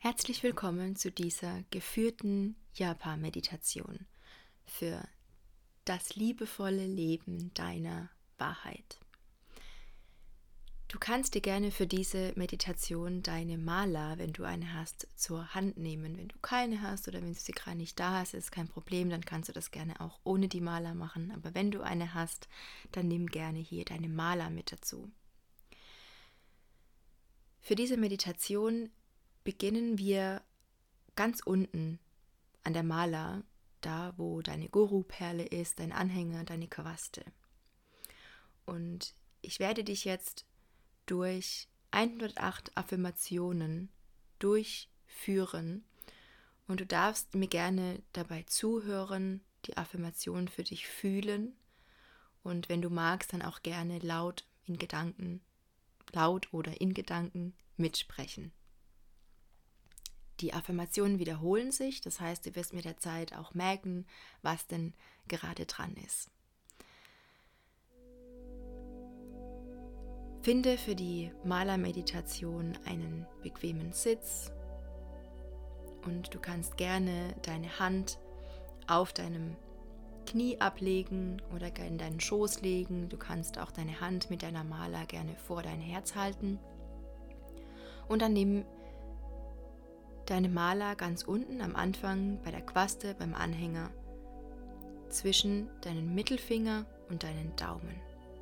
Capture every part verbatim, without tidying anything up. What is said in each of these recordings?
Herzlich willkommen zu dieser geführten Japa-Meditation für das liebevolle Leben deiner Wahrheit. Du kannst dir gerne für diese Meditation deine Mala, wenn du eine hast, zur Hand nehmen. Wenn du keine hast oder wenn du sie gerade nicht da hast, ist kein Problem, dann kannst du das gerne auch ohne die Mala machen. Aber wenn du eine hast, dann nimm gerne hier deine Mala mit dazu. Für diese Meditation beginnen wir ganz unten an der Mala, da wo deine Guru-Perle ist, dein Anhänger, deine Kawaste. Und ich werde dich jetzt durch hundertacht Affirmationen durchführen und du darfst mir gerne dabei zuhören, die Affirmation für dich fühlen und wenn du magst, dann auch gerne laut in Gedanken, laut oder in Gedanken mitsprechen. Die Affirmationen wiederholen sich, das heißt, du wirst mit der Zeit auch merken, was denn gerade dran ist. Finde für die Mala-Meditation einen bequemen Sitz und du kannst gerne deine Hand auf deinem Knie ablegen oder in deinen Schoß legen. Du kannst auch deine Hand mit deiner Mala gerne vor dein Herz halten und dann nimm deine Mala ganz unten am Anfang bei der Quaste, beim Anhänger, zwischen deinen Mittelfinger und deinen Daumen.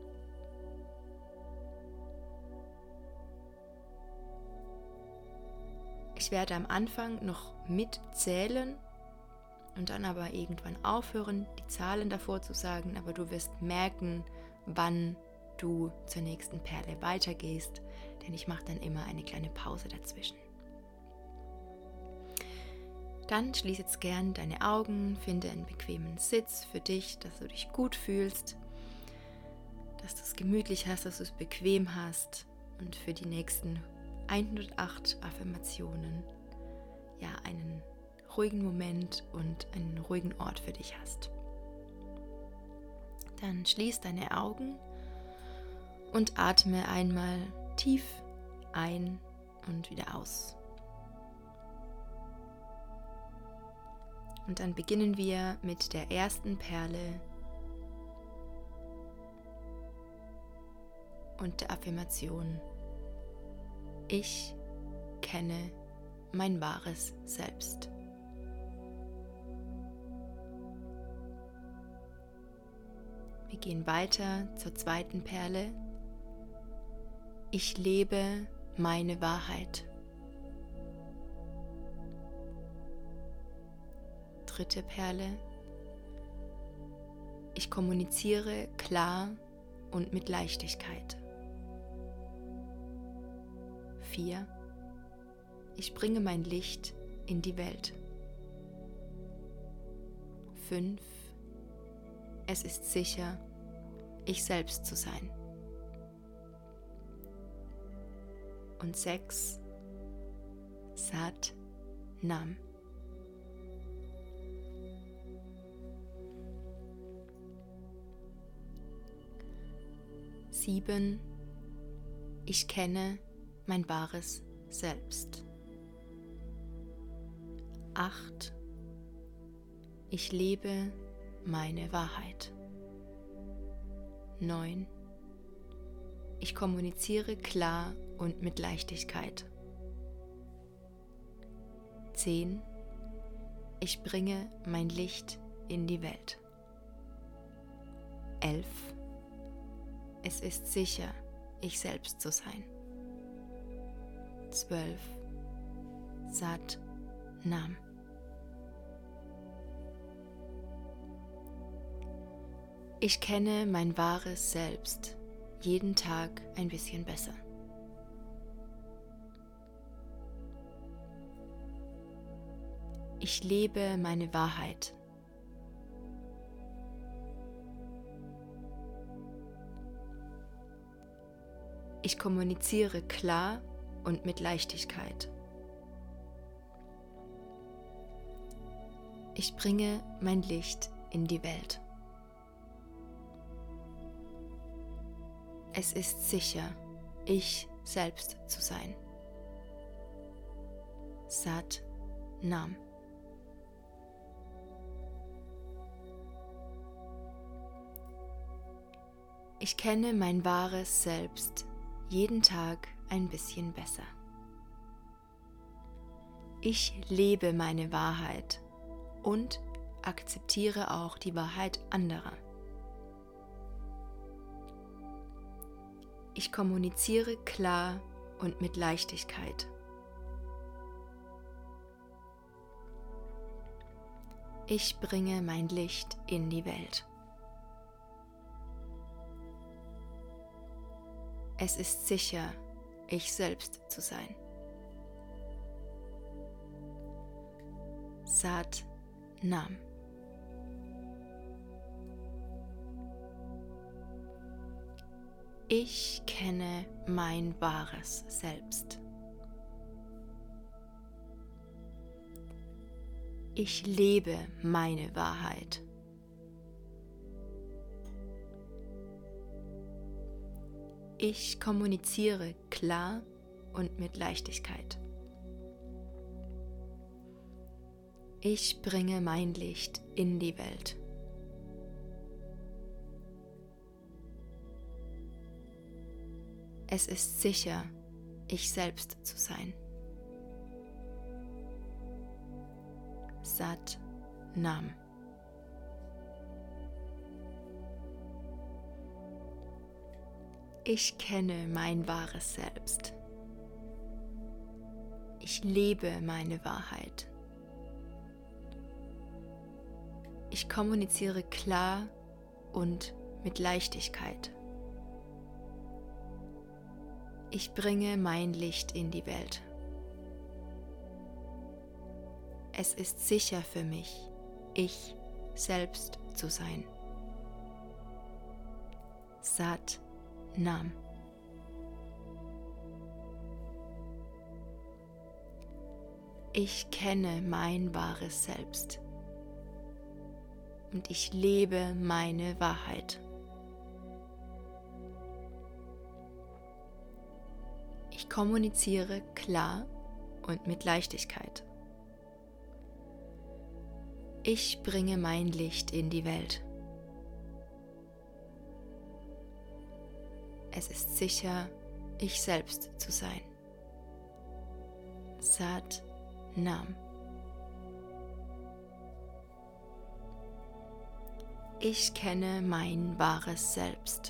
Ich werde am Anfang noch mitzählen und dann aber irgendwann aufhören, die Zahlen davor zu sagen, aber du wirst merken, wann du zur nächsten Perle weitergehst, denn ich mache dann immer eine kleine Pause dazwischen. Dann schließ jetzt gern deine Augen, finde einen bequemen Sitz für dich, dass du dich gut fühlst, dass du es gemütlich hast, dass du es bequem hast und für die nächsten hundertacht Affirmationen ja einen ruhigen Moment und einen ruhigen Ort für dich hast. Dann schließ deine Augen und atme einmal tief ein und wieder aus. Und dann beginnen wir mit der ersten Perle und der Affirmation: Ich kenne mein wahres Selbst. Wir gehen weiter zur zweiten Perle. Ich lebe meine Wahrheit. Dritte Perle. Ich kommuniziere klar und mit Leichtigkeit. Vier. Ich bringe mein Licht in die Welt. Fünf. Es ist sicher, ich selbst zu sein. Und sechs. Sat Nam. Sieben. Ich kenne mein wahres Selbst. Acht. Ich lebe meine Wahrheit. Neun. Ich kommuniziere klar und mit Leichtigkeit. Zehn. Ich bringe mein Licht in die Welt. Elf. Es ist sicher, ich selbst zu sein. Zwölf. Sat Nam. Ich kenne mein wahres Selbst jeden Tag ein bisschen besser. Ich lebe meine Wahrheit. Ich kommuniziere klar und mit Leichtigkeit. Ich bringe mein Licht in die Welt. Es ist sicher, ich selbst zu sein. Sat Nam. Ich kenne mein wahres Selbst jeden Tag ein bisschen besser. Ich lebe meine Wahrheit und akzeptiere auch die Wahrheit anderer. Ich kommuniziere klar und mit Leichtigkeit. Ich bringe mein Licht in die Welt. Es ist sicher, ich selbst zu sein. Sat Nam. Ich kenne mein wahres Selbst. Ich lebe meine Wahrheit. Ich kommuniziere klar und mit Leichtigkeit. Ich bringe mein Licht in die Welt. Es ist sicher, ich selbst zu sein. Sat Nam. Ich kenne mein wahres Selbst. Ich lebe meine Wahrheit. Ich kommuniziere klar und mit Leichtigkeit. Ich bringe mein Licht in die Welt. Es ist sicher für mich, ich selbst zu sein. Sat Nam. Ich kenne mein wahres Selbst und ich lebe meine Wahrheit. Ich kommuniziere klar und mit Leichtigkeit. Ich bringe mein Licht in die Welt. Es ist sicher, ich selbst zu sein. Sat Nam. Ich kenne mein wahres Selbst.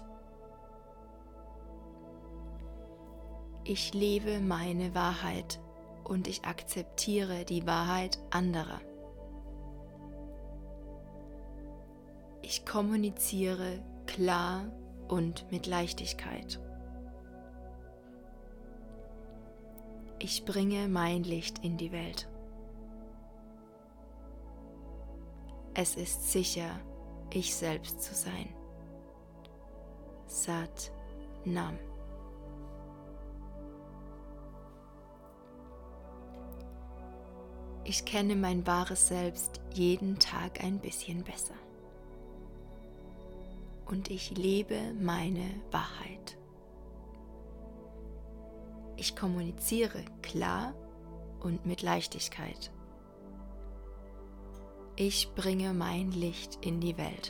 Ich lebe meine Wahrheit und ich akzeptiere die Wahrheit anderer. Ich kommuniziere klar und mit Leichtigkeit. Ich bringe mein Licht in die Welt. Es ist sicher, ich selbst zu sein. Sat Nam. Ich kenne mein wahres Selbst jeden Tag ein bisschen besser. Und ich lebe meine Wahrheit. Ich kommuniziere klar und mit Leichtigkeit. Ich bringe mein Licht in die Welt.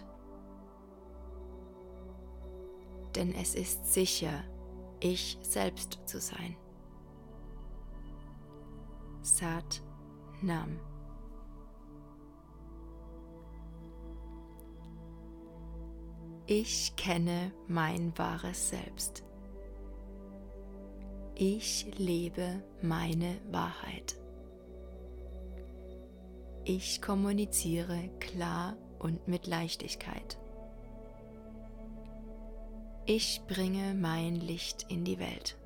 Denn es ist sicher, ich selbst zu sein. Sat Nam. Ich kenne mein wahres Selbst. Ich lebe meine Wahrheit. Ich kommuniziere klar und mit Leichtigkeit. Ich bringe mein Licht in die Welt.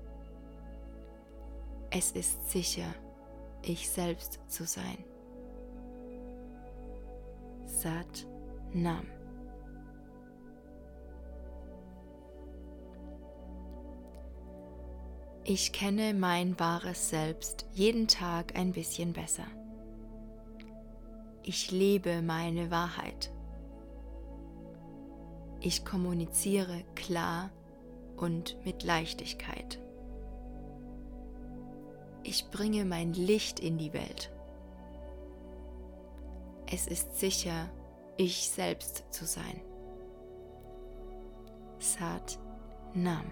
Es ist sicher, ich selbst zu sein. Sat Nam. Ich kenne mein wahres Selbst jeden Tag ein bisschen besser. Ich lebe meine Wahrheit. Ich kommuniziere klar und mit Leichtigkeit. Ich bringe mein Licht in die Welt. Es ist sicher, ich selbst zu sein. Sat Nam.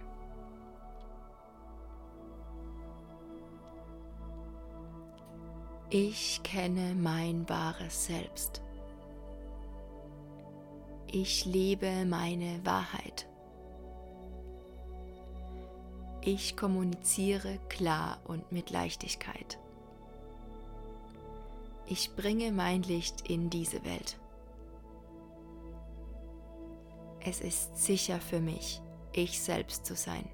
Ich kenne mein wahres Selbst. Ich lebe meine Wahrheit. Ich kommuniziere klar und mit Leichtigkeit. Ich bringe mein Licht in diese Welt. Es ist sicher für mich, ich selbst zu sein.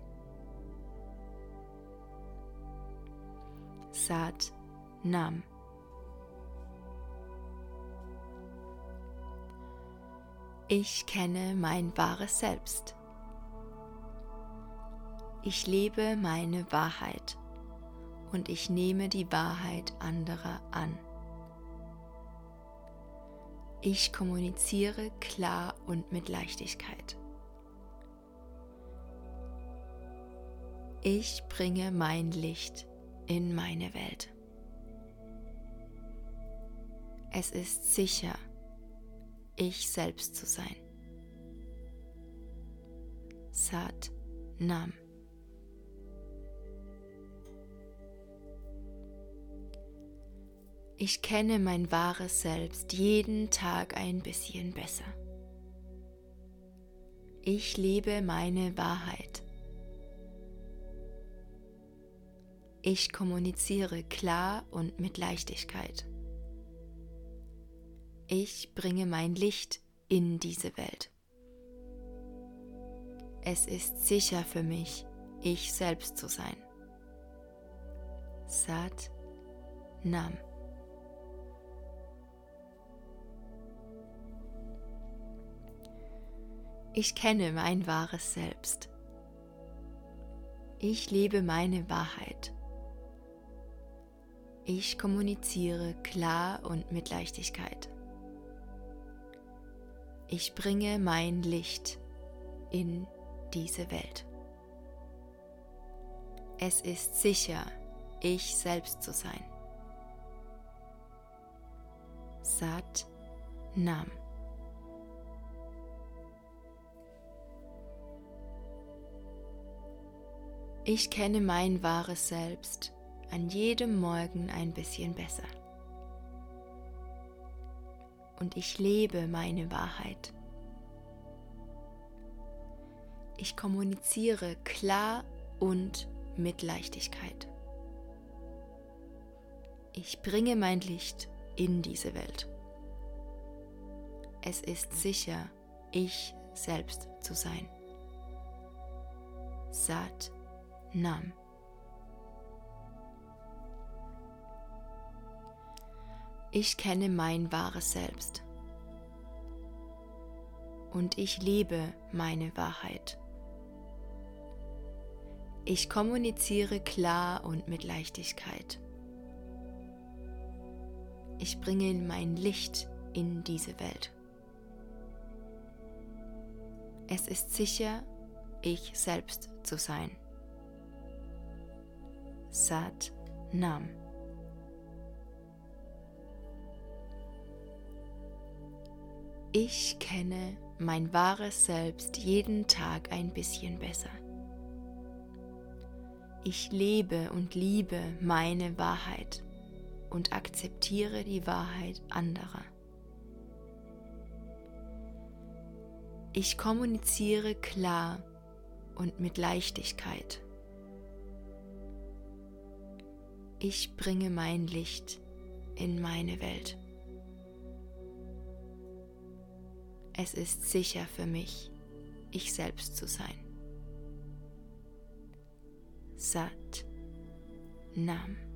Sat Nam. Ich kenne mein wahres Selbst. Ich lebe meine Wahrheit und ich nehme die Wahrheit anderer an. Ich kommuniziere klar und mit Leichtigkeit. Ich bringe mein Licht in meine Welt. Es ist sicher, ich selbst zu sein. Sat Nam. Ich kenne mein wahres Selbst jeden Tag ein bisschen besser. Ich lebe meine Wahrheit. Ich kommuniziere klar und mit Leichtigkeit. Ich bringe mein Licht in diese Welt. Es ist sicher für mich, ich selbst zu sein. Sat Nam. Ich kenne mein wahres Selbst. Ich lebe meine Wahrheit. Ich kommuniziere klar und mit Leichtigkeit. Ich bringe mein Licht in diese Welt. Es ist sicher, ich selbst zu sein. Sat Nam. Ich kenne mein wahres Selbst an jedem Morgen ein bisschen besser. Und ich lebe meine Wahrheit. Ich kommuniziere klar und mit Leichtigkeit. Ich bringe mein Licht in diese Welt. Es ist sicher, ich selbst zu sein. Sat Nam. Ich kenne mein wahres Selbst und ich lebe meine Wahrheit. Ich kommuniziere klar und mit Leichtigkeit. Ich bringe mein Licht in diese Welt. Es ist sicher, ich selbst zu sein. Sat Nam. Ich kenne mein wahres Selbst jeden Tag ein bisschen besser. Ich lebe und liebe meine Wahrheit und akzeptiere die Wahrheit anderer. Ich kommuniziere klar und mit Leichtigkeit. Ich bringe mein Licht in meine Welt. Es ist sicher für mich, ich selbst zu sein. Sat Nam.